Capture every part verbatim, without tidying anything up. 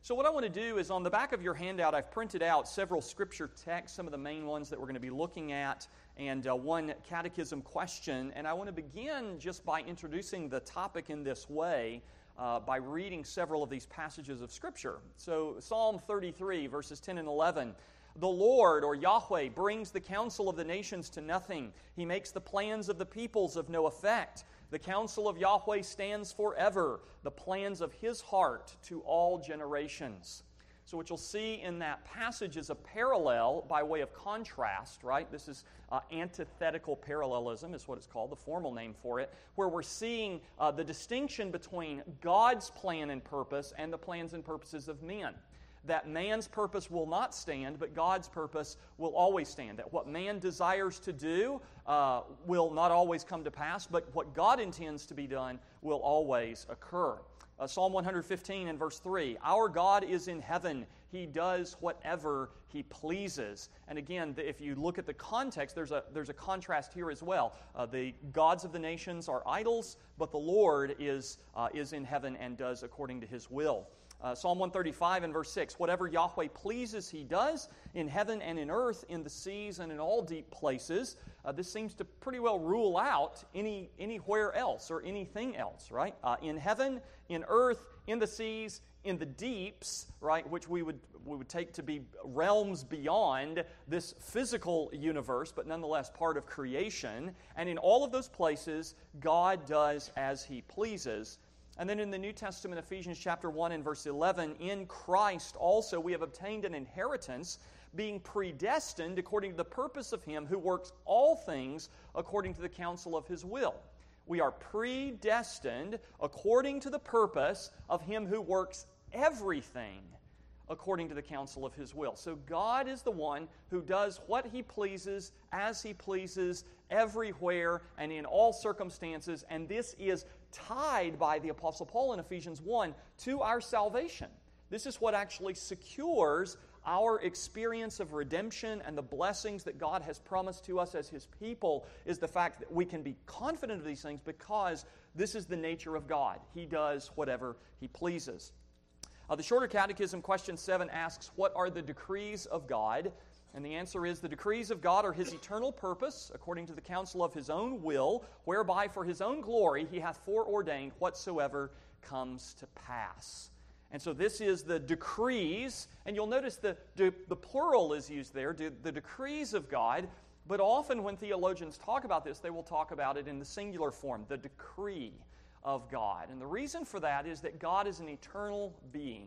So what I want to do is on the back of your handout, I've printed out several scripture texts, some of the main ones that we're going to be looking at, and uh, one catechism question. And I want to begin just by introducing the topic in this way uh, by reading several of these passages of Scripture. So Psalm thirty-three, verses ten and eleven. The Lord, or Yahweh, brings the counsel of the nations to nothing. He makes the plans of the peoples of no effect. The counsel of Yahweh stands forever, the plans of His heart to all generations. So what you'll see in that passage is a parallel by way of contrast, right? This is uh, antithetical parallelism is what it's called, the formal name for it, where we're seeing uh, the distinction between God's plan and purpose and the plans and purposes of men. That man's purpose will not stand, but God's purpose will always stand. That what man desires to do uh, will not always come to pass, but what God intends to be done will always occur. Uh, Psalm one fifteen and verse three, our God is in heaven. He does whatever He pleases. And again, if you look at the context, there's a, there's a contrast here as well. Uh, the gods of the nations are idols, but the Lord is, uh, is in heaven and does according to His will. Uh, Psalm one thirty-five and verse six, whatever Yahweh pleases He does in heaven and in earth, in the seas and in all deep places. Uh, this seems to pretty well rule out any anywhere else or anything else, right? Uh, in heaven, in earth, in the seas, in the deeps, right, which we would we would take to be realms beyond this physical universe, but nonetheless part of creation. And in all of those places, God does as He pleases. And then in the New Testament, Ephesians chapter one and verse eleven, in Christ also we have obtained an inheritance, being predestined according to the purpose of Him who works all things according to the counsel of His will. We are predestined according to the purpose of Him who works everything according to the counsel of His will. So God is the one who does what He pleases, as He pleases, everywhere and in all circumstances, and this is tied by the Apostle Paul in Ephesians one to our salvation. This is what actually secures our experience of redemption and the blessings that God has promised to us as His people, is the fact that we can be confident of these things because this is the nature of God. He does whatever He pleases. Uh, the Shorter Catechism, question seven, asks, what are the decrees of God? And the answer is, the decrees of God are His eternal purpose, according to the counsel of His own will, whereby for His own glory He hath foreordained whatsoever comes to pass. And so this is the decrees, and you'll notice the, the, the plural is used there, the decrees of God, but often when theologians talk about this, they will talk about it in the singular form, the decree of God. And the reason for that is that God is an eternal being.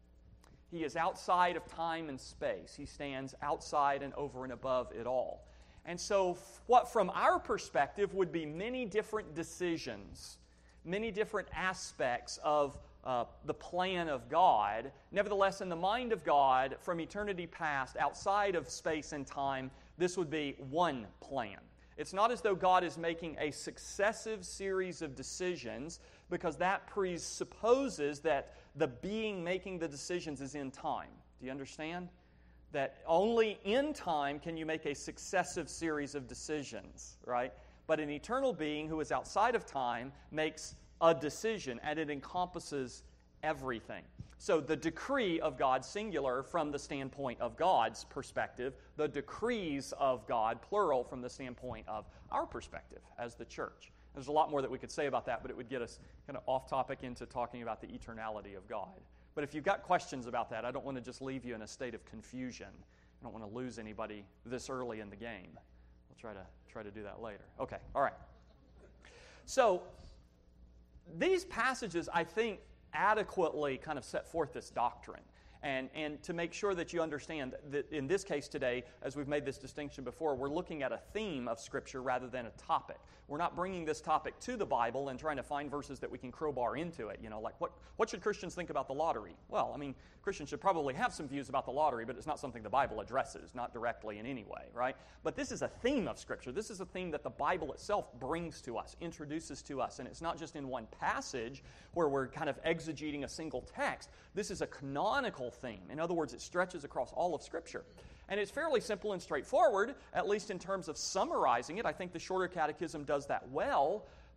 He is outside of time and space. He stands outside and over and above it all. And so what from our perspective would be many different decisions, many different aspects of uh, the plan of God, nevertheless in the mind of God, from eternity past, outside of space and time, this would be one plan. It's not as though God is making a successive series of decisions, because that presupposes that the being making the decisions is in time. Do you understand? That only in time can you make a successive series of decisions, right? But an eternal being who is outside of time makes a decision, and it encompasses everything. So the decree of God, singular, from the standpoint of God's perspective, the decrees of God, plural, from the standpoint of our perspective as the church. There's a lot more that we could say about that, but it would get us kind of off topic into talking about the eternality of God. But if you've got questions about that, I don't want to just leave you in a state of confusion. I don't want to lose anybody this early in the game. We'll try to try to do that later. Okay, all right. So these passages, I think, adequately kind of set forth this doctrine. And, and to make sure that you understand that in this case today, as we've made this distinction before, we're looking at a theme of Scripture rather than a topic. We're not bringing this topic to the Bible and trying to find verses that we can crowbar into it. You know, like what, what should Christians think about the lottery? Well, I mean, Christians should probably have some views about the lottery, but it's not something the Bible addresses, not directly in any way, right? But this is a theme of Scripture. This is a theme that the Bible itself brings to us, introduces to us, and it's not just in one passage where we're kind of exegeting a single text. This is a canonical theme. In other words, it stretches across all of Scripture. And it's fairly simple and straightforward, at least in terms of summarizing it. I think the Shorter Catechism does that well.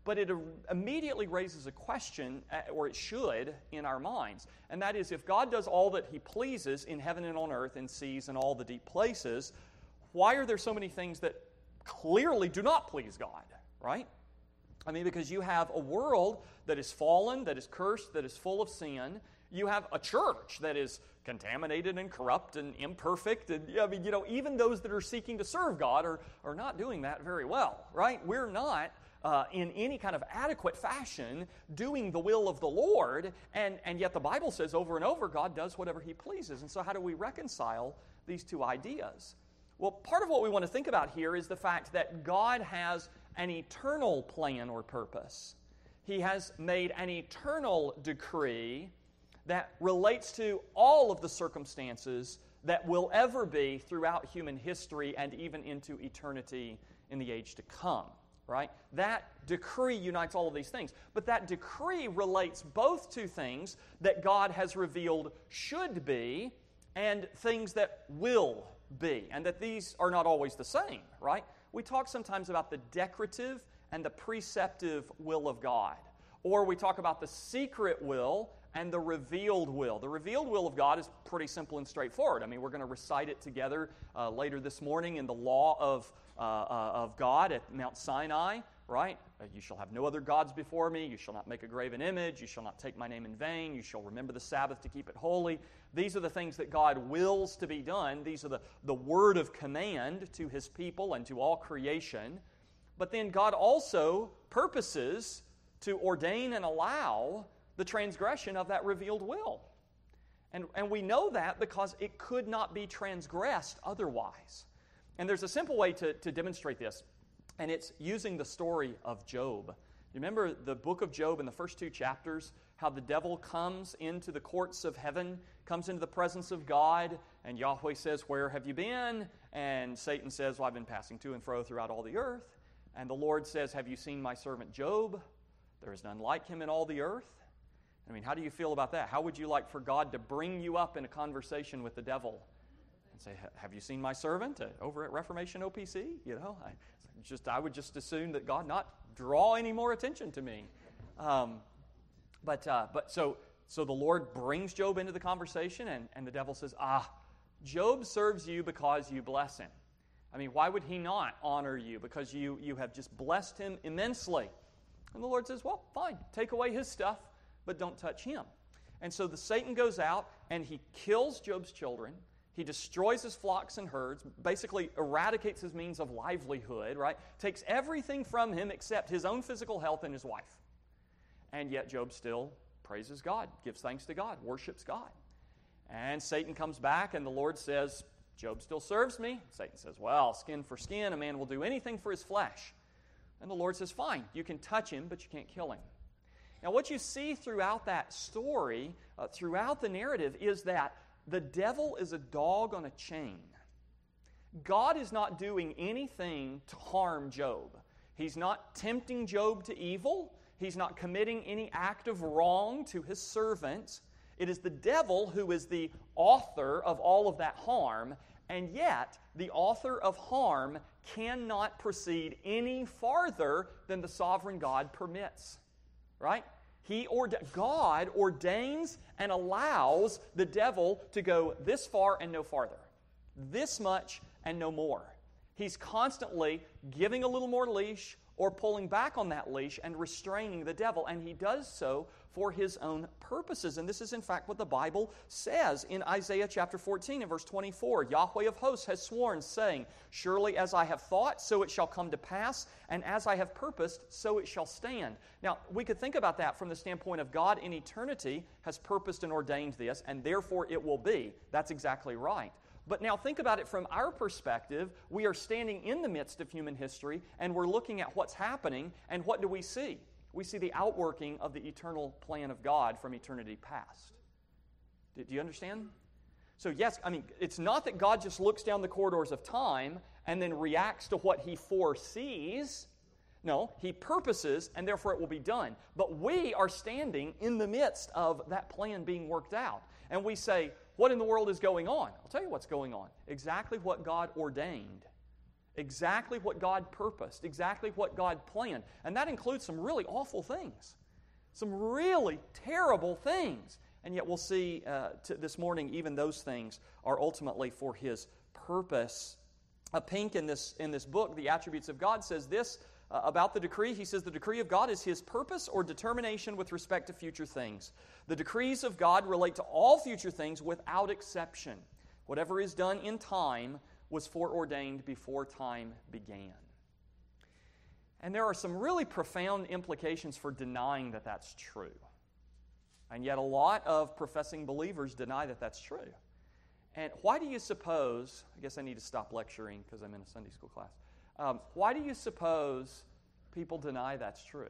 but it immediately raises a question, or it should, in our minds. And that is, if God does all that He pleases in heaven and on earth, in seas and all the deep places, why are there so many things that clearly do not please God, right? I mean, because you have a world that is fallen, that is cursed, that is full of sin. You have a church that is contaminated and corrupt and imperfect. And, I mean, you know, even those that are seeking to serve God are, are not doing that very well, right? We're not, uh, in any kind of adequate fashion, doing the will of the Lord. And, and yet the Bible says over and over, God does whatever He pleases. And so how do we reconcile these two ideas? Well, part of what we want to think about here is the fact that God has an eternal plan or purpose. He has made an eternal decree that relates to all of the circumstances that will ever be throughout human history and even into eternity in the age to come, right? That decree unites all of these things. But that decree relates both to things that God has revealed should be and things that will be, and that these are not always the same, right? We talk sometimes about the decretive and the preceptive will of God. Or we talk about the secret will and the revealed will. The revealed will of God is pretty simple and straightforward. I mean, we're going to recite it together uh, later this morning in the law of, uh, uh, of God at Mount Sinai, right? Uh, you shall have no other gods before me. You shall not make a graven image. You shall not take my name in vain. You shall remember the Sabbath to keep it holy. These are the things that God wills to be done. These are the, the word of command to His people and to all creation. But then God also purposes to ordain and allow the transgression of that revealed will. And, and we know that because it could not be transgressed otherwise. And there's a simple way to, to demonstrate this, and it's using the story of Job. You remember the book of Job in the first two chapters, how the devil comes into the courts of heaven, comes into the presence of God, and Yahweh says, "Where have you been?" And Satan says, "Well, I've been passing to and fro throughout all the earth." And the Lord says, "Have you seen my servant Job? There is none like him in all the earth." I mean, how do you feel about that? How would you like for God to bring you up in a conversation with the devil and say, "Have you seen my servant uh, over at Reformation O P C?" You know, I just I would just assume that God not draw any more attention to me. Um, but uh, but so so the Lord brings Job into the conversation, and, and the devil says, "Ah, Job serves you because you bless him. I mean, why would he not honor you? Because you you have just blessed him immensely." And the Lord says, "Well, fine, take away his stuff, but don't touch him." And so the Satan goes out and he kills Job's children. He destroys his flocks and herds, basically eradicates his means of livelihood, right? Takes everything from him except his own physical health and his wife. And yet Job still praises God, gives thanks to God, worships God. And Satan comes back and the Lord says, "Job still serves me." Satan says, "Well, skin for skin, a man will do anything for his flesh." And the Lord says, "Fine, you can touch him, but you can't kill him." Now, what you see throughout that story, uh, throughout the narrative, is that the devil is a dog on a chain. God is not doing anything to harm Job. He's not tempting Job to evil. He's not committing any act of wrong to his servant. It is the devil who is the author of all of that harm, and yet the author of harm cannot proceed any farther than the sovereign God permits. Right? He orde- God ordains and allows the devil to go this far and no farther, this much and no more. He's constantly giving a little more leash or pulling back on that leash and restraining the devil, and he does so for his own purposes. And this is in fact what the Bible says in Isaiah chapter fourteen and verse twenty-four. Yahweh of hosts has sworn, saying, "Surely as I have thought, so it shall come to pass, and as I have purposed, so it shall stand." Now, we could think about that from the standpoint of God in eternity has purposed and ordained this, and therefore it will be. That's exactly right. But now think about it from our perspective. We are standing in the midst of human history, and we're looking at what's happening, and what do we see? We see the outworking of the eternal plan of God from eternity past. Do you understand? So yes, I mean, it's not that God just looks down the corridors of time and then reacts to what He foresees. No, He purposes, and therefore it will be done. But we are standing in the midst of that plan being worked out. And we say, what in the world is going on? I'll tell you what's going on. Exactly what God ordained. Exactly what God purposed, exactly what God planned. And that includes some really awful things, some really terrible things. And yet we'll see uh, t- this morning even those things are ultimately for His purpose. Uh, Pink in this, in this book, The Attributes of God, says this uh, about the decree. He says the decree of God is His purpose or determination with respect to future things. The decrees of God relate to all future things without exception. Whatever is done in time was foreordained before time began. And there are some really profound implications for denying that that's true. And yet a lot of professing believers deny that that's true. And why do you suppose, I guess I need to stop lecturing because I'm in a Sunday school class. Um, why do you suppose people deny that's true?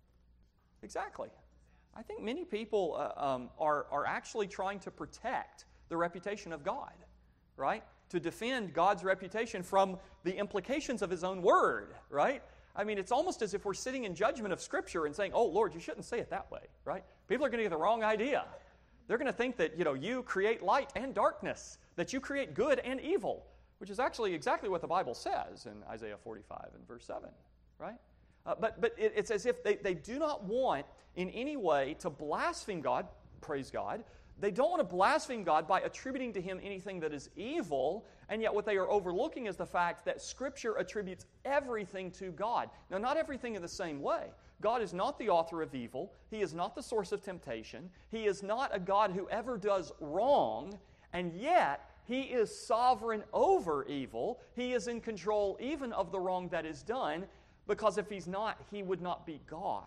Exactly. I think many people uh, um, are, are actually trying to protect the reputation of God, right? To defend God's reputation from the implications of His own word, right? I mean, it's almost as if we're sitting in judgment of Scripture and saying, oh, Lord, you shouldn't say it that way, right? People are going to get the wrong idea. They're going to think that, you know, you create light and darkness, that you create good and evil, which is actually exactly what the Bible says in Isaiah forty-five and verse seven, right? Uh, but but it, it's as if they, they do not want in any way to blaspheme God, praise God. They don't want to blaspheme God by attributing to Him anything that is evil, and yet what they are overlooking is the fact that Scripture attributes everything to God. Now, not everything in the same way. God is not the author of evil. He is not the source of temptation. He is not a God who ever does wrong, and yet He is sovereign over evil. He is in control even of the wrong that is done, because if He's not, He would not be God.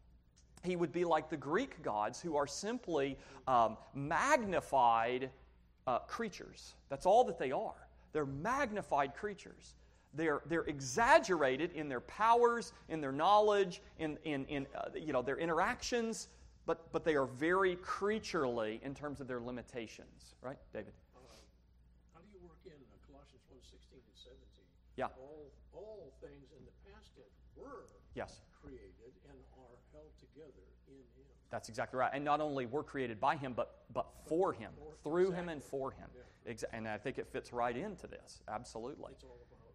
He would be like the Greek gods, who are simply um, magnified uh, creatures. That's all that they are. They're magnified creatures. They're, they're exaggerated in their powers, in their knowledge, in, in, in uh, you know, their interactions, but, but they are very creaturely in terms of their limitations. Right, David? Uh, how do you work in uh, Colossians one sixteen and seventeen? Yeah. All, all things in the past tense were yes. created and are held together in Him. That's exactly right. And not only were created by Him, but, but for Him, For- through exactly. Him and for Him. Yeah. Exa- and I think it fits right into this. Absolutely. It's all about,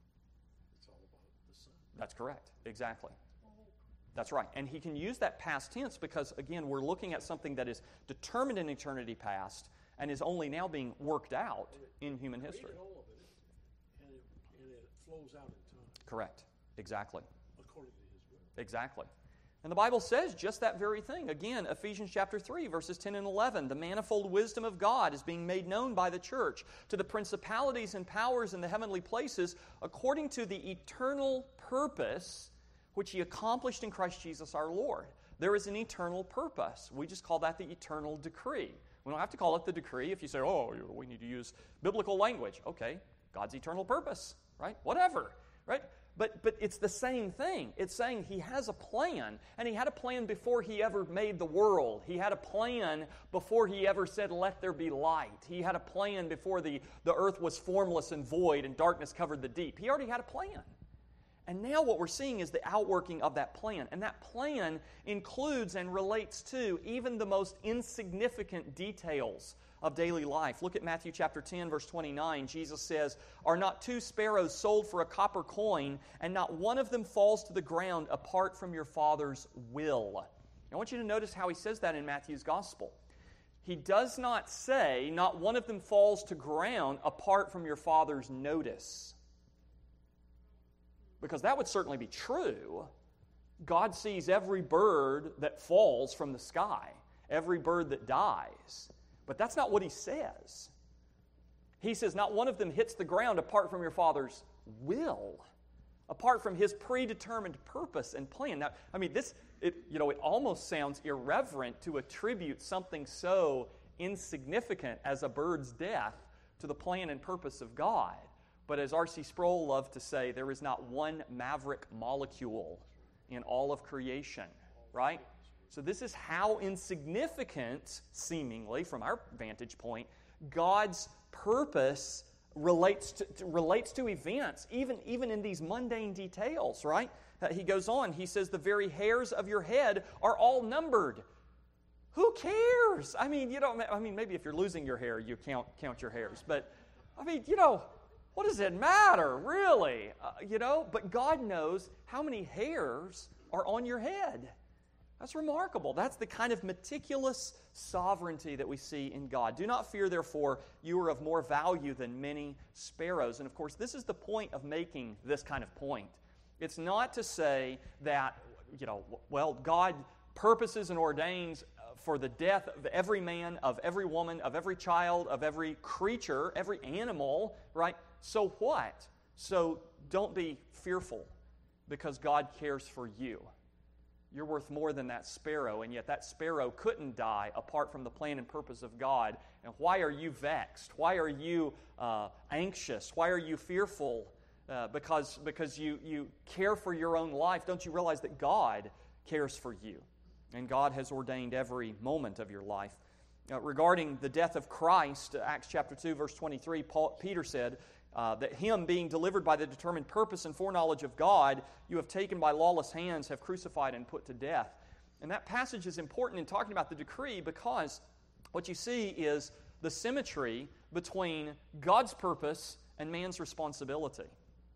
it's all about the Son. That's correct. Exactly. That's right. And He can use that past tense because, again, we're looking at something that is determined in eternity past and is only now being worked out in human history. Created all of it, and it, and it flows out in time Correct. Exactly. according to His will. Exactly. And the Bible says just that very thing. Again, Ephesians chapter three, verses ten and eleven. The manifold wisdom of God is being made known by the church to the principalities and powers in the heavenly places according to the eternal purpose which He accomplished in Christ Jesus our Lord. There is an eternal purpose. We just call that the eternal decree. We don't have to call it the decree if you say, oh, we need to use biblical language. Okay, God's eternal purpose, right? Whatever, right? But but it's the same thing. It's saying He has a plan, and He had a plan before He ever made the world. He had a plan before He ever said, let there be light. He had a plan before the, the earth was formless and void and darkness covered the deep. He already had a plan. And now what we're seeing is the outworking of that plan. And that plan includes and relates to even the most insignificant details of daily life. Look at Matthew chapter ten, verse twenty-nine. Jesus says, are not two sparrows sold for a copper coin, and not one of them falls to the ground apart from your Father's will? I want you to notice how He says that in Matthew's gospel. He does not say, not one of them falls to ground apart from your Father's notice. Because that would certainly be true. God sees every bird that falls from the sky, every bird that dies. But that's not what He says. He says, not one of them hits the ground apart from your Father's will, apart from His predetermined purpose and plan. Now, I mean, this, it, you know, it almost sounds irreverent to attribute something so insignificant as a bird's death to the plan and purpose of God. But as R C Sproul loved to say, there is not one maverick molecule in all of creation, right? So this is how insignificant, seemingly, from our vantage point, God's purpose relates to, to, relates to events, even, even in these mundane details, right? Uh, he goes on, he says, the very hairs of your head are all numbered. Who cares? I mean, you know, I mean, maybe if you're losing your hair, you count count your hairs. But, I mean, you know, what does it matter, really? Uh, you know, but God knows how many hairs are on your head. That's remarkable. That's the kind of meticulous sovereignty that we see in God. Do not fear, therefore, you are of more value than many sparrows. And of course, this is the point of making this kind of point. It's not to say that, you know, well, God purposes and ordains for the death of every man, of every woman, of every child, of every creature, every animal, right? So what? So don't be fearful because God cares for you. You're worth more than that sparrow, and yet that sparrow couldn't die apart from the plan and purpose of God. And why are you vexed? Why are you uh, anxious? Why are you fearful? Uh, because because you, you care for your own life. Don't you realize that God cares for you? And God has ordained every moment of your life. Uh, regarding the death of Christ, Acts chapter two, verse twenty-three, Paul, Peter said, Uh, that him being delivered by the determined purpose and foreknowledge of God, you have taken by lawless hands, have crucified and put to death. And that passage is important in talking about the decree because what you see is the symmetry between God's purpose and man's responsibility.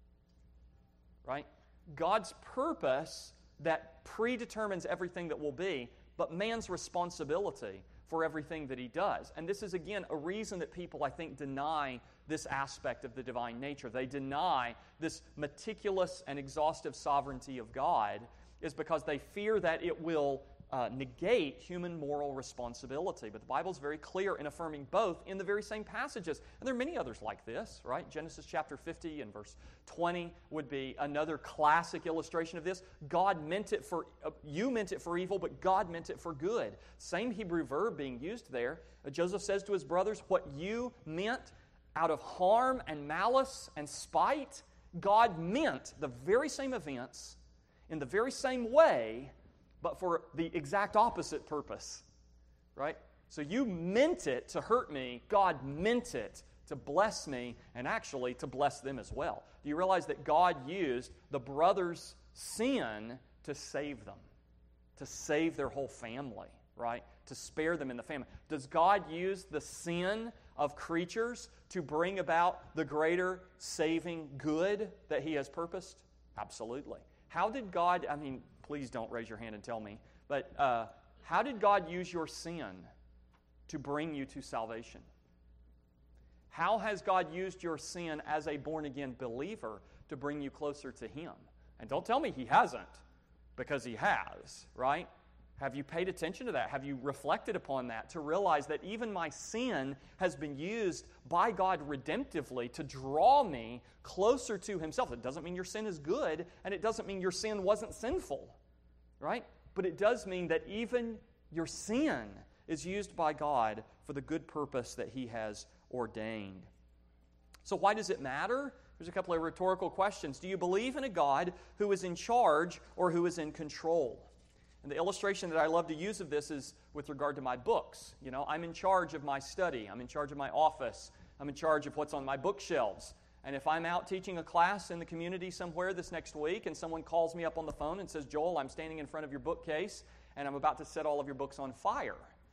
Right? God's purpose that predetermines everything that will be, but man's responsibility for everything that he does. And this is, again, a reason that people, I think, deny this aspect of the divine nature. They deny this meticulous and exhaustive sovereignty of God is because they fear that it will uh, negate human moral responsibility. But the Bible is very clear in affirming both in the very same passages. And there are many others like this, right? Genesis chapter fifty and verse twenty would be another classic illustration of this. God meant it for, uh, you meant it for evil, but God meant it for good. Same Hebrew verb being used there. Uh, Joseph says to his brothers, what you meant out of harm and malice and spite, God meant the very same events in the very same way, but for the exact opposite purpose, right? So you meant it to hurt me. God meant it to bless me and actually to bless them as well. Do you realize that God used the brothers' sin to save them, to save their whole family, right? To spare them in the famine. Does God use the sin of creatures to bring about the greater saving good that He has purposed? Absolutely. How did God, I mean, please don't raise your hand and tell me, but uh, how did God use your sin to bring you to salvation? How has God used your sin as a born-again believer to bring you closer to Him? And don't tell me He hasn't, because He has, right? Have you paid attention to that? Have you reflected upon that to realize that even my sin has been used by God redemptively to draw me closer to Himself? It doesn't mean your sin is good, and it doesn't mean your sin wasn't sinful, right? But it does mean that even your sin is used by God for the good purpose that He has ordained. So why does it matter? There's a couple of rhetorical questions. Do you believe in a God who is in charge or who is in control? And the illustration that I love to use of this is with regard to my books. You know, I'm in charge of my study. I'm in charge of my office. I'm in charge of what's on my bookshelves. And if I'm out teaching a class in the community somewhere this next week and someone calls me up on the phone and says, Joel, I'm standing in front of your bookcase and I'm about to set all of your books on fire.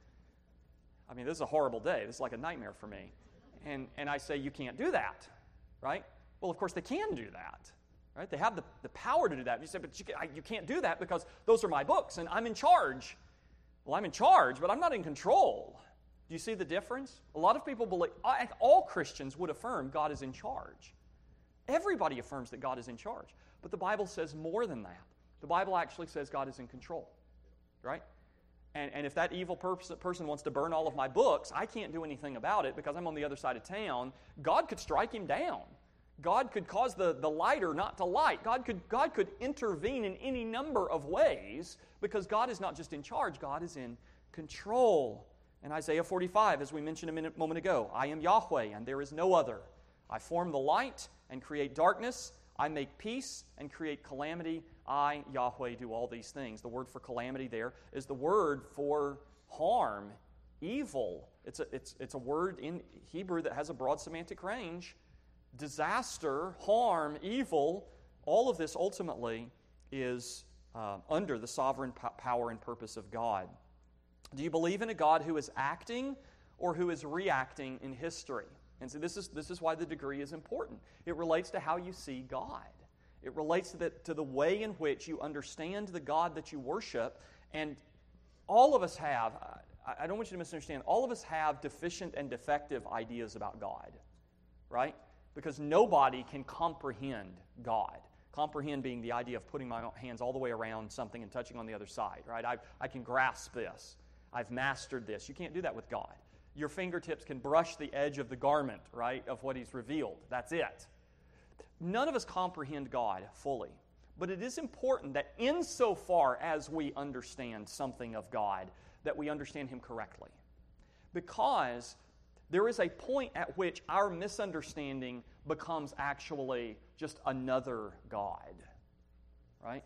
I mean, this is a horrible day. This is like a nightmare for me. And, and I say, you can't do that, right? Well, of course, they can do that. Right? They have the, the power to do that. You say, but you, I, you can't do that because those are my books and I'm in charge. Well, I'm in charge, but I'm not in control. Do you see the difference? A lot of people believe, all Christians would affirm God is in charge. Everybody affirms that God is in charge. But the Bible says more than that. The Bible actually says God is in control. Right? And, and if that evil person, person wants to burn all of my books, I can't do anything about it because I'm on the other side of town. God could strike him down. God could cause the, the lighter not to light. God could, God could intervene in any number of ways because God is not just in charge, God is in control. In Isaiah forty-five, as we mentioned a minute, moment ago, I am Yahweh and there is no other. I form the light and create darkness. I make peace and create calamity. I, Yahweh, do all these things. The word for calamity there is the word for harm, evil. It's a, it's, it's a word in Hebrew that has a broad semantic range. Disaster, harm, evil, all of this ultimately is uh, under the sovereign po- power and purpose of God. Do you believe in a God who is acting or who is reacting in history? And so this is, this is why the degree is important. It relates to how you see God. It relates to the, to the way in which you understand the God that you worship. And all of us have, I, I don't want you to misunderstand, all of us have deficient and defective ideas about God, right? Because nobody can comprehend God. Comprehend being the idea of putting my hands all the way around something and touching on the other side, right? I, I can grasp this. I've mastered this. You can't do that with God. Your fingertips can brush the edge of the garment, right, of what He's revealed. That's it. None of us comprehend God fully. But it is important that insofar as we understand something of God, that we understand Him correctly. Because there is a point at which our misunderstanding becomes actually just another God, right?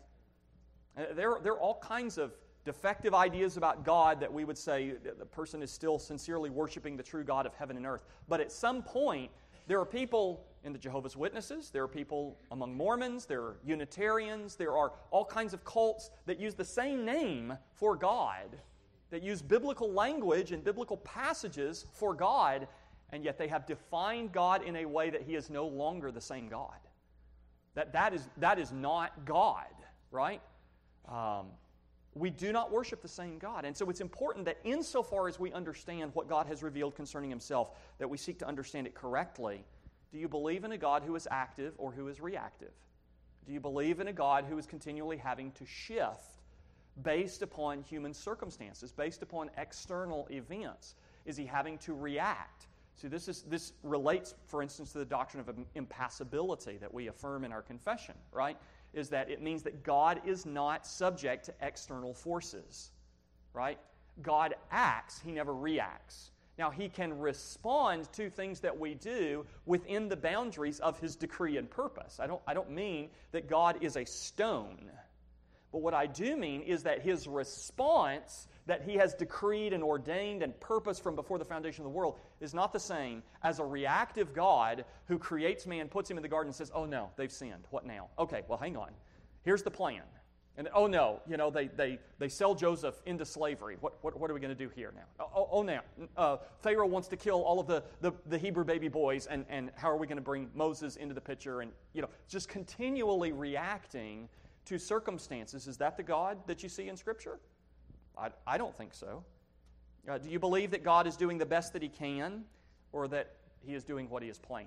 There, there are all kinds of defective ideas about God that we would say the person is still sincerely worshiping the true God of heaven and earth. But at some point, there are people in the Jehovah's Witnesses, there are people among Mormons, there are Unitarians, there are all kinds of cults that use the same name for God, that use biblical language and biblical passages for God, and yet they have defined God in a way that He is no longer the same God. That, that, is, that is not God, right? Um, we do not worship the same God. And so it's important that insofar as we understand what God has revealed concerning Himself, that we seek to understand it correctly. Do you believe in a God who is active or who is reactive? Do you believe in a God who is continually having to shift based upon human circumstances, based upon external events? Is He having to react? See, this is this relates, for instance, to the doctrine of impassibility that we affirm in our confession, right? Is that it means that God is not subject to external forces, right? God acts, He never reacts. Now, He can respond to things that we do within the boundaries of His decree and purpose. I don't, I don't mean that God is a stone. But what I do mean is that His response that He has decreed and ordained and purposed from before the foundation of the world is not the same as a reactive God who creates man, puts him in the garden and says, oh no, they've sinned. What now? Okay, well, hang on. Here's the plan. And oh no, you know, they they, they sell Joseph into slavery. What what, what are we going to do here now? Oh, oh now, uh, Pharaoh wants to kill all of the, the, the Hebrew baby boys, and, and how are we going to bring Moses into the picture? And, you know, just continually reacting to circumstances. Is that the God that you see in Scripture? I, I don't think so. Uh, do you believe that God is doing the best that He can, or that He is doing what He has planned?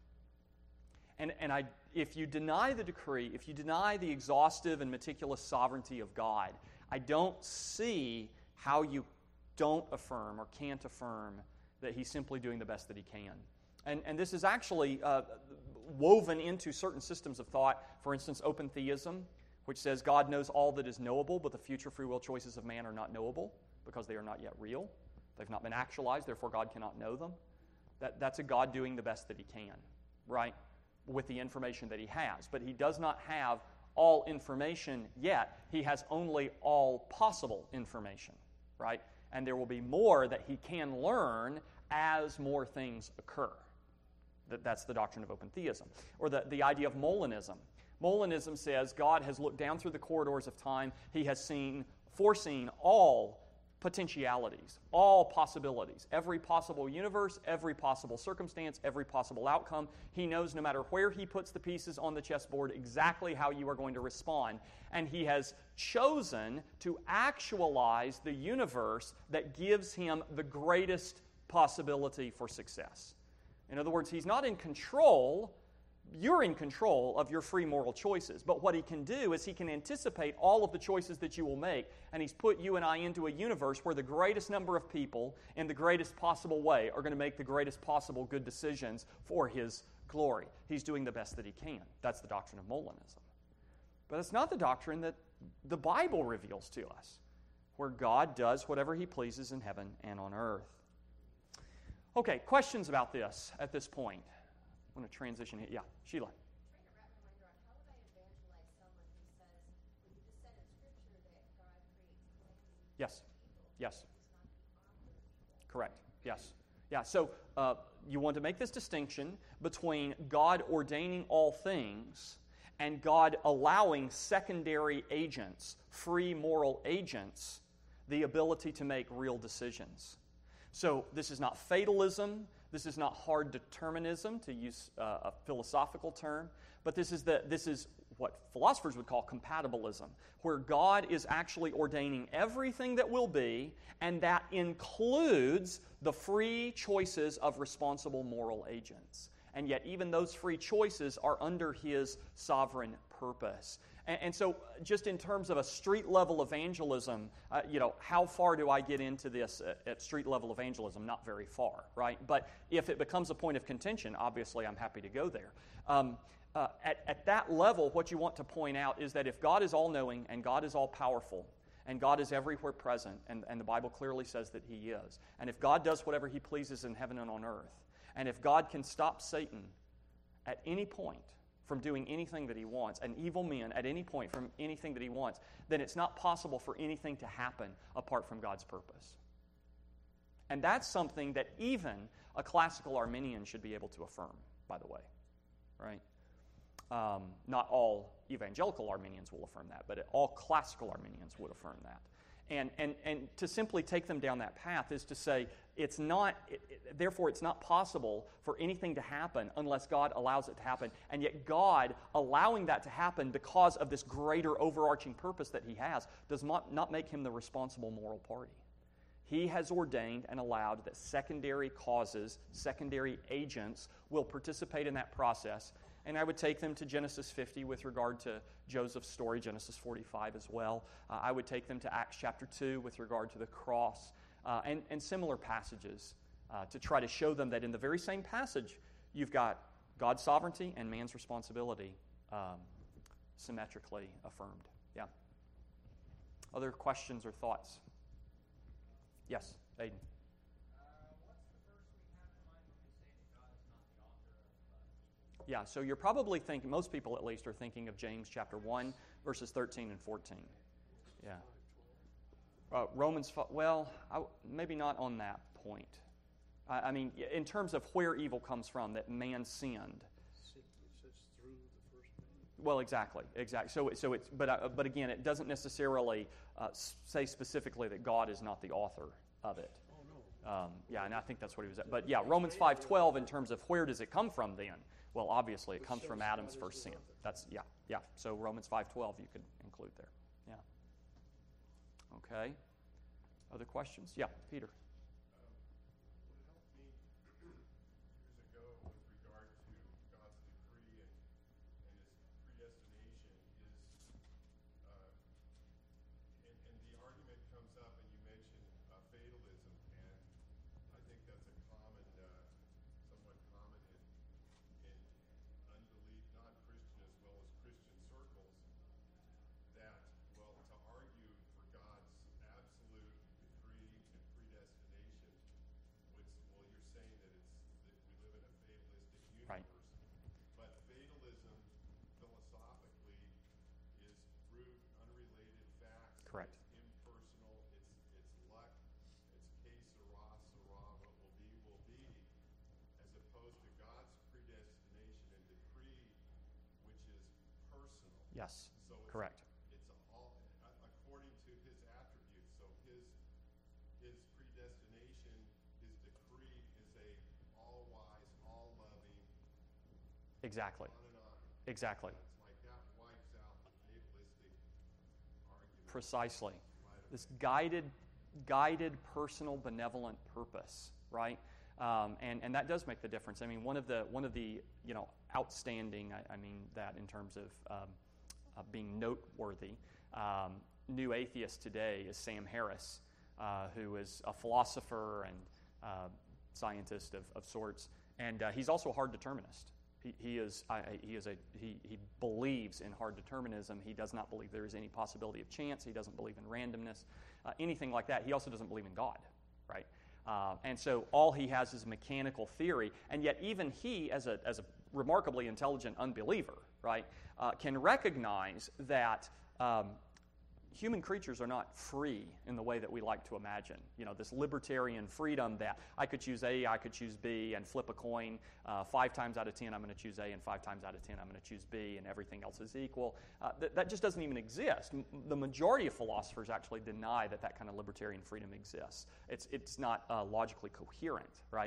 And, and I, if you deny the decree, if you deny the exhaustive and meticulous sovereignty of God, I don't see how you don't affirm or can't affirm that He's simply doing the best that He can. And, and this is actually uh, woven into certain systems of thought. For instance, open theism, which says God knows all that is knowable, but the future free will choices of man are not knowable because they are not yet real. They've not been actualized, therefore God cannot know them. That, that's a God doing the best that He can, right, with the information that He has. But He does not have all information yet. He has only all possible information, right? And there will be more that He can learn as more things occur. That, that's the doctrine of open theism. Or the, the idea of Molinism. Molinism says God has looked down through the corridors of time. He has seen, foreseen all potentialities, all possibilities, every possible universe, every possible circumstance, every possible outcome. He knows no matter where He puts the pieces on the chessboard exactly how you are going to respond. And He has chosen to actualize the universe that gives Him the greatest possibility for success. In other words, He's not in control. You're in control of your free moral choices. But what He can do is He can anticipate all of the choices that you will make, and He's put you and I into a universe where the greatest number of people in the greatest possible way are going to make the greatest possible good decisions for His glory. He's doing the best that He can. That's the doctrine of Molinism. But it's not the doctrine that the Bible reveals to us, where God does whatever He pleases in heaven and on earth. Okay, questions about this at this point? I want to transition here. Yeah, Sheila. I'm trying to wrap my mind around how would I evangelize someone who says, well, you just said in Scripture that God creates plans. Yes. Yes. Correct. Yes. Yeah, so uh, you want to make this distinction between God ordaining all things and God allowing secondary agents, free moral agents, the ability to make real decisions. So this is not fatalism. This is not hard determinism, to use uh, a philosophical term, but this is the this is what philosophers would call compatibilism, where God is actually ordaining everything that will be, and that includes the free choices of responsible moral agents. And yet even those free choices are under His sovereign purpose. And, and so just in terms of a street-level evangelism, uh, you know, how far do I get into this at, at street-level evangelism? Not very far, right? But if it becomes a point of contention, obviously I'm happy to go there. Um, Uh, at, at that level, what you want to point out is that if God is all-knowing and God is all-powerful and God is everywhere present, and, and the Bible clearly says that He is, and if God does whatever He pleases in heaven and on earth, and if God can stop Satan at any point from doing anything that he wants, and evil men at any point from anything that he wants, then it's not possible for anything to happen apart from God's purpose. And that's something that even a classical Arminian should be able to affirm, by the way, right? Um, not all evangelical Arminians will affirm that, but all classical Arminians would affirm that. And, and, and to simply take them down that path is to say, it's not, it, it, therefore it's not possible for anything to happen unless God allows it to happen. And yet God allowing that to happen because of this greater overarching purpose that He has does not, not make Him the responsible moral party. He has ordained and allowed that secondary causes, secondary agents will participate in that process. And I would take them to Genesis fifty with regard to Joseph's story, Genesis forty-five as well. Uh, I would take them to Acts chapter two with regard to the cross, uh, and, and similar passages uh, to try to show them that in the very same passage, you've got God's sovereignty and man's responsibility um, symmetrically affirmed. Yeah. Other questions or thoughts? Yes, Aiden. Yeah, so you're probably thinking, most people at least are thinking of James chapter one, verses thirteen and fourteen. Yeah. Uh, Romans, well, I, maybe not on that point. I, I mean, in terms of where evil comes from, that man sinned. Well, exactly, exactly. So, so it's, but, uh, but again, it doesn't necessarily uh, say specifically that God is not the author of it. Um, yeah, and I think that's what he was at. But yeah, Romans five twelve, in terms of where does it come from then? Well, obviously, it comes from Adam's first sin. That's, yeah, yeah. So Romans five twelve you could include there. Yeah. Okay. Other questions? Yeah, Peter. Right. But fatalism, philosophically, is brute, unrelated facts. Correct. It's impersonal. It's it's luck. It's que sera, sera. What will be, will be. As opposed to God's predestination and decree, which is personal. Yes. So it's, correct. It's all according to His attributes. So His His predestination, His decree is a all-wise, all-loving. Exactly. On and on. Exactly. It's like that wipes out the fatalistic argument. Precisely. Right. This guided, guided, personal, benevolent purpose, right? Um, and and that does make the difference. I mean, one of the one of the you know outstanding, I, I mean that in terms of um, uh, being noteworthy, um, new atheist today is Sam Harris, uh, who is a philosopher and uh, scientist of, of sorts, and uh, he's also a hard determinist. He, he is I, he is a he, he believes in hard determinism. He does not believe there is any possibility of chance. He doesn't believe in randomness, uh, anything like that. He also doesn't believe in God, right? Uh, and so all he has is mechanical theory. And yet even he, as a as a remarkably intelligent unbeliever, right, uh, can recognize that um, human creatures are not free in the way that we like to imagine. You know, this libertarian freedom that I could choose A, I could choose B, and flip a coin. Uh, five times out of ten, I'm going to choose A, and five times out of ten, I'm going to choose B, and everything else is equal. Uh, th- that just doesn't even exist. M- the majority of philosophers actually deny that that kind of libertarian freedom exists. It's it's not uh, logically coherent, right?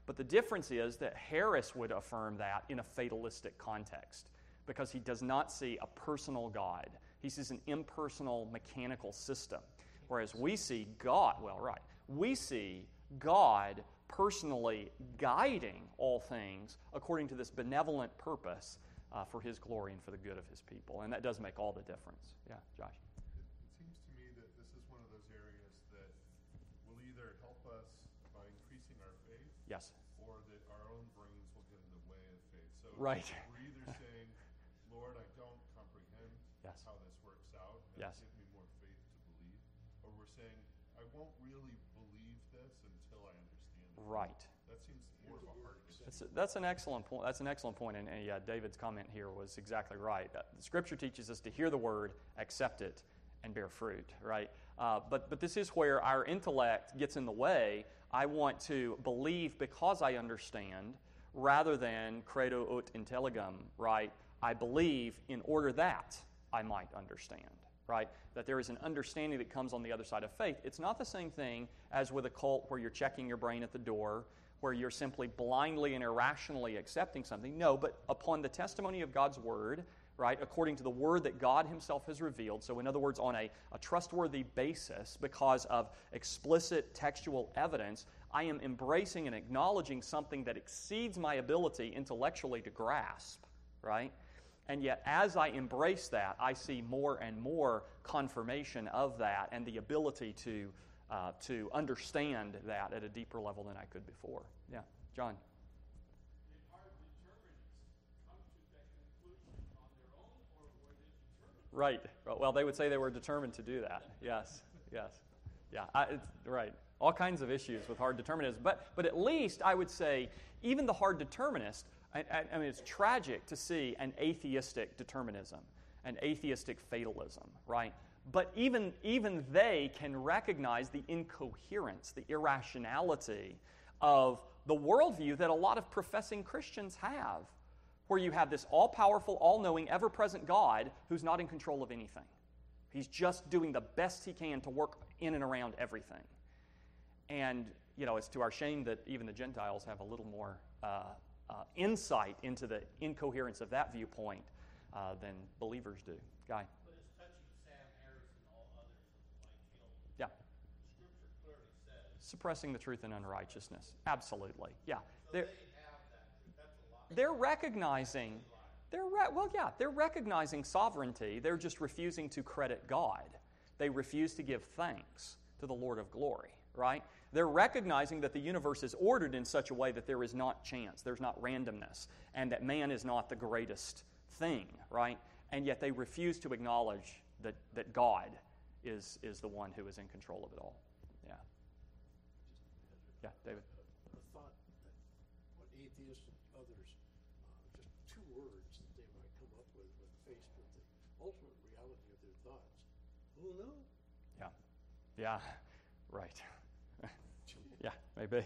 But the difference is that Harris would affirm that in a fatalistic context because he does not see a personal God. He sees an impersonal mechanical system. Whereas we see God, well, right, we see God personally guiding all things according to this benevolent purpose uh, for His glory and for the good of His people. And that does make all the difference. Yeah, Josh? It, it seems to me that this is one of those areas that will either help us by increasing our faith, Yes. or that our own brains will get in the way of faith. So Right. we're either saying, Lord, I don't comprehend Yes. how this works out, and Yes. give me more faith to believe, or we're saying, I won't really believe this until I understand it. Right. That seems more of a hard decision. That's, that's an excellent point. That's an excellent point, and, and yeah, David's comment here was exactly right. Uh, the Scripture teaches us to hear the word, accept it, and bear fruit. Right? Uh, but but this is where our intellect gets in the way. I want to believe because I understand, rather than credo ut intelligam. Right? I believe in order that I might understand. Right? That there is an understanding that comes on the other side of faith. It's not the same thing as with a cult where you're checking your brain at the door, where you're simply blindly and irrationally accepting something. No, but upon the testimony of God's Word, right, according to the Word that God Himself has revealed, so in other words, on a, a trustworthy basis because of explicit textual evidence, I am embracing and acknowledging something that exceeds my ability intellectually to grasp, right? And yet, as I embrace that, I see more and more confirmation of that and the ability to uh, to understand that at a deeper level than I could before. Yeah, John. Did hard determinists come to that conclusion on their own, or were they determined? Right. Well, they would say they were determined to do that. Yes. Yes. Yeah. I, it's, right. All kinds of issues with hard determinism, but but at least I would say even the hard determinist. I, I, I mean, it's tragic to see an atheistic determinism, an atheistic fatalism, right? But even, even they can recognize the incoherence, the irrationality of the worldview that a lot of professing Christians have, where you have this all-powerful, all-knowing, ever-present God who's not in control of anything. He's just doing the best He can to work in and around everything. And, you know, it's to our shame that even the Gentiles have a little more uh, Uh, insight into the incoherence of that viewpoint uh, than believers do. Guy? But it's touching Sam Harris and all others like him. Yeah. Scripture clearly says. Suppressing the truth in unrighteousness. Absolutely. Yeah. So They're, they have that. That's a lot. they're recognizing, they're re- well, yeah, they're recognizing sovereignty. They're just refusing to credit God. They refuse to give thanks to the Lord of glory, right? They're recognizing that the universe is ordered in such a way that there is not chance, there's not randomness, and that man is not the greatest thing, right? And yet they refuse to acknowledge that, that God is, is the one who is in control of it all. Yeah. Yeah, David? The thought that what atheists and others, uh, just two words that they might come up with when faced with the ultimate reality of their thoughts. Who knows? Yeah. Yeah, right. Yeah, maybe.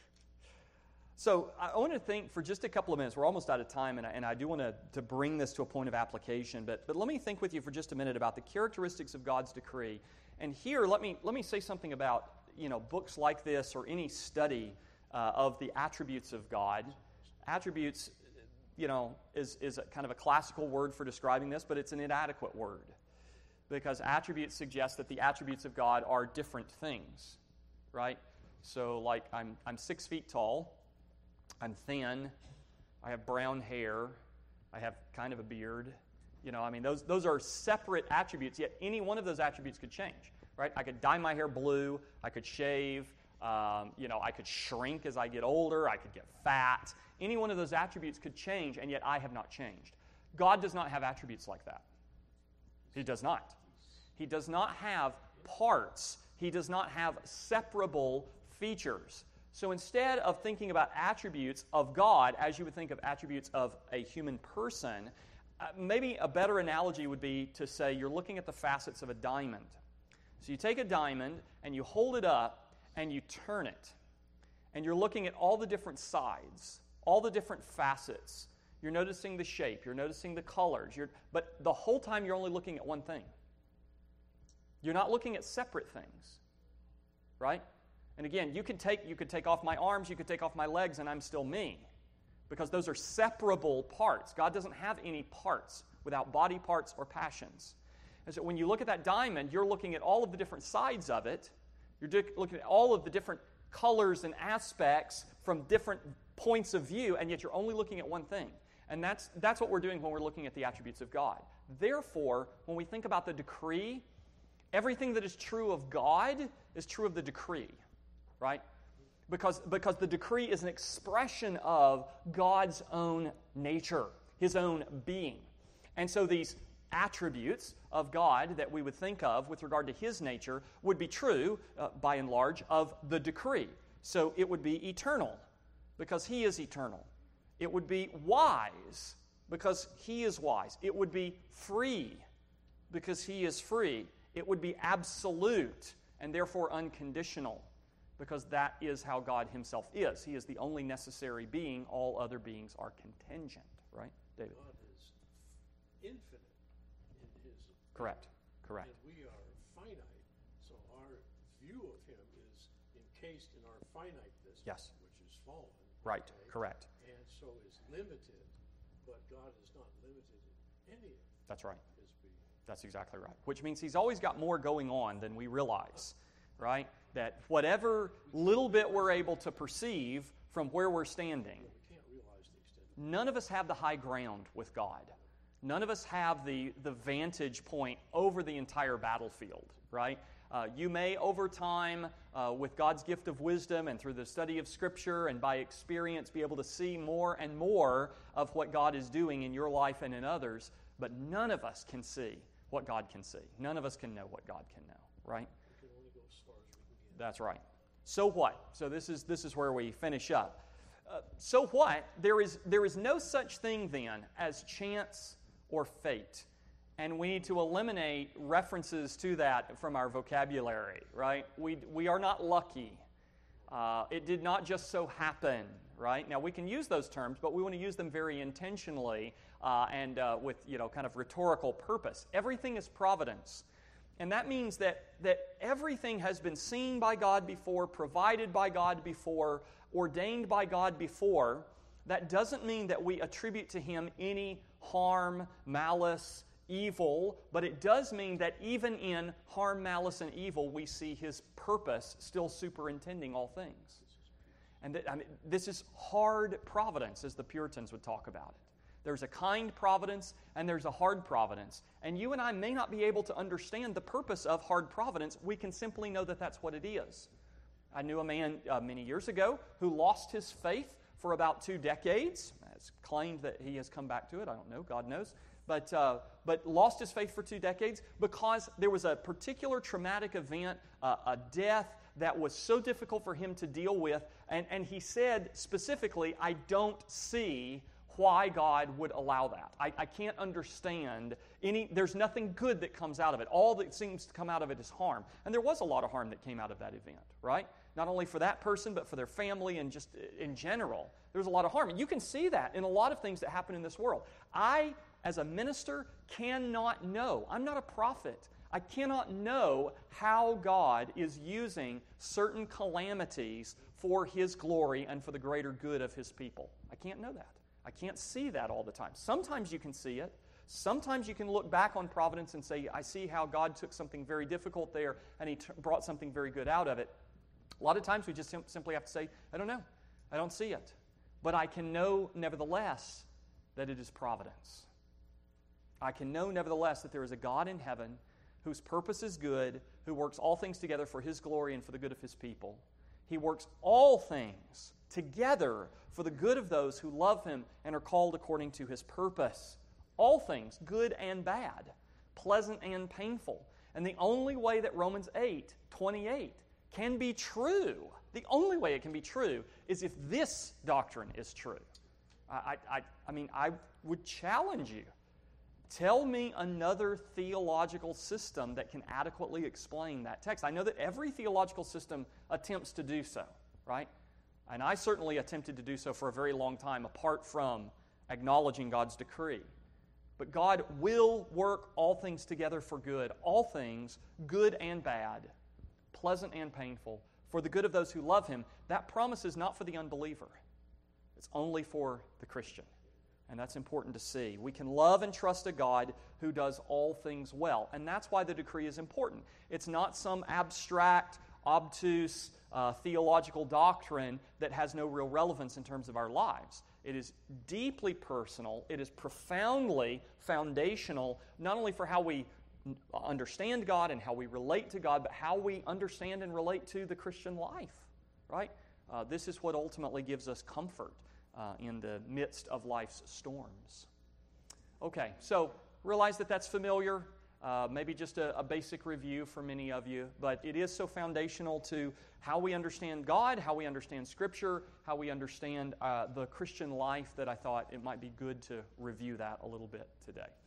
So I want to think for just a couple of minutes. We're almost out of time, and I, and I do want to, to bring this to a point of application. But, but let me think with you for just a minute about the characteristics of God's decree. And here, let me let me say something about you know books like this or any study uh, of the attributes of God. Attributes, you know, is is a kind of a classical word for describing this, but it's an inadequate word because attributes suggest that the attributes of God are different things, right? So, like, I'm I'm six feet tall, I'm thin, I have brown hair, I have kind of a beard. You know, I mean, those those are separate attributes, yet any one of those attributes could change, right? I could dye my hair blue, I could shave, um, you know, I could shrink as I get older, I could get fat. Any one of those attributes could change, and yet I have not changed. God does not have attributes like that. He does not. He does not have parts. He does not have separable features. So instead of thinking about attributes of God as you would think of attributes of a human person, uh, maybe a better analogy would be to say you're looking at the facets of a diamond. So you take a diamond and you hold it up and you turn it. And you're looking at all the different sides, all the different facets. You're noticing the shape, you're noticing the colors, you're, but the whole time you're only looking at one thing. You're not looking at separate things, right? And again, you could take you could take off my arms, you could take off my legs, and I'm still me. Because those are separable parts. God doesn't have any parts without body parts or passions. And so when you look at that diamond, you're looking at all of the different sides of it. You're looking at all of the different colors and aspects from different points of view, and yet you're only looking at one thing. And that's, that's what we're doing when we're looking at the attributes of God. Therefore, when we think about the decree, everything that is true of God is true of the decree, right? Because, because the decree is an expression of God's own nature, His own being. And so these attributes of God that we would think of with regard to His nature would be true, uh, by and large, of the decree. So it would be eternal, because He is eternal. It would be wise, because He is wise. It would be free, because He is free. It would be absolute, and therefore unconditional, because that is how God Himself is. He is the only necessary being. All other beings are contingent. Right, David? God is infinite in His... Correct, correct. And we are finite, so our view of Him is encased in our finiteness, Yes. which is fallen. Right, okay? correct. And so is limited, but God is not limited in any of That's right. His being. That's exactly right. Which means He's always got more going on than we realize, right? That whatever little bit we're able to perceive from where we're standing, We can't realize the extent of none of us have the high ground with God. None of us have the, the vantage point over the entire battlefield, right? Uh, you may, over time, uh, with God's gift of wisdom and through the study of Scripture and by experience, be able to see more and more of what God is doing in your life and in others, but none of us can see what God can see. None of us can know what God can know, right? We can only go as far as we can get. That's right. So what? So this is this is where we finish up. Uh, so what? There is there is no such thing then as chance or fate. And we need to eliminate references to that from our vocabulary, right? We, we are not lucky. Uh, it did not just so happen, right? Now, we can use those terms, but we want to use them very intentionally uh, and uh, with, you know, kind of rhetorical purpose. Everything is providence. And that means that, that everything has been seen by God before, provided by God before, ordained by God before. That doesn't mean that we attribute to Him any harm, malice, evil, but it does mean that even in harm, malice, and evil, we see His purpose still superintending all things. And that, I mean, this is hard providence, as the Puritans would talk about it. There's a kind providence and there's a hard providence. And you and I may not be able to understand the purpose of hard providence. We can simply know that that's what it is. I knew a man uh, many years ago who lost his faith for about two decades. It's claimed that he has come back to it. I don't know. God knows. But, uh, but lost his faith for two decades because there was a particular traumatic event, uh, a death that was so difficult for him to deal with. And, and he said specifically, I don't see why God would allow that. I, I can't understand any, there's nothing good that comes out of it. All that seems to come out of it is harm. And there was a lot of harm that came out of that event, right? Not only for that person, but for their family and just in general. There's a lot of harm. And you can see that in a lot of things that happen in this world. I, as a minister, cannot know. I'm not a prophet. I cannot know how God is using certain calamities for His glory and for the greater good of His people. I can't know that. I can't see that all the time. Sometimes you can see it. Sometimes you can look back on providence and say, I see how God took something very difficult there and He t- brought something very good out of it. A lot of times we just sim- simply have to say, I don't know. I don't see it. But I can know, nevertheless, that it is providence. I can know, nevertheless, that there is a God in heaven whose purpose is good, who works all things together for His glory and for the good of His people. He works all things together for the good of those who love Him and are called according to His purpose. All things, good and bad, pleasant and painful. And the only way that Romans eight twenty-eight can be true, the only way it can be true, is if this doctrine is true. I, I, I mean, I would challenge you. Tell me another theological system that can adequately explain that text. I know that every theological system attempts to do so, right? And I certainly attempted to do so for a very long time, apart from acknowledging God's decree. But God will work all things together for good, all things, good and bad, pleasant and painful, for the good of those who love Him, that promise is not for the unbeliever. It's only for the Christian. And that's important to see. We can love and trust a God who does all things well. And that's why the decree is important. It's not some abstract, obtuse, uh, theological doctrine that has no real relevance in terms of our lives. It is deeply personal. It is profoundly foundational, not only for how we understand God and how we relate to God, but how we understand and relate to the Christian life, right? Uh, this is what ultimately gives us comfort uh, in the midst of life's storms. Okay, so realize that that's familiar, uh, maybe just a, a basic review for many of you, but it is so foundational to how we understand God, how we understand Scripture, how we understand uh, the Christian life that I thought it might be good to review that a little bit today.